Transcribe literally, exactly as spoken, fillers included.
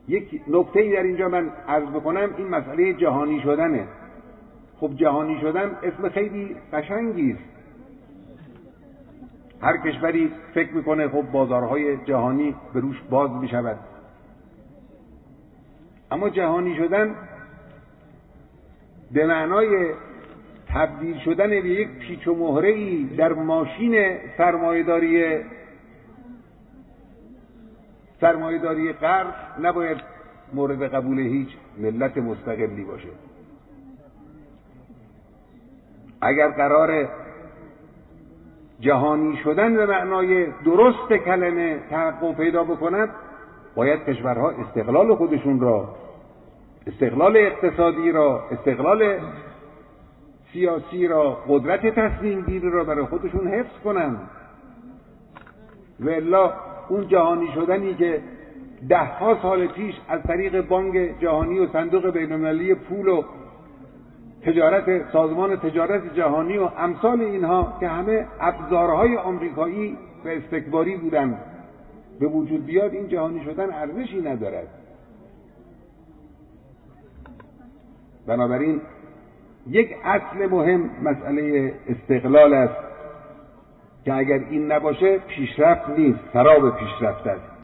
یک نکته‌ای در اینجا من عرض بکنم، این مسئله جهانی شدنه. خب جهانی شدن اسم خیلی قشنگی است. هر کشوری فکر میکنه خب بازارهای جهانی به روش باز میشود، اما جهانی شدن به معنای تبدیل شدن به یک پیچ و مهره‌ای در ماشین سرمایه‌داری سرمایه‌داری غرب نباید مورد قبول هیچ ملت مستقلی باشه. اگر قرار جهانی شدن به معنای درست کلمه تحقق پیدا بکند، باید کشورها استقلال خودشون را، استقلال اقتصادی را، استقلال سیاسی را، قدرت تصمیم گیری را برای خودشون حفظ کنند. و الا اون جهانی شدنی که ده ها سال پیش از طریق بانک جهانی و صندوق بین‌المللی پول و تجارت، سازمان تجارت جهانی و امثال اینها که همه ابزارهای آمریکایی و استکباری بودند به وجود بیاد، این جهانی شدن ارزشی ندارد. بنابراین یک اصل مهم مسئله استقلال است که اگر این نباشه پیشرفت نیست، خراب پیشرفت است.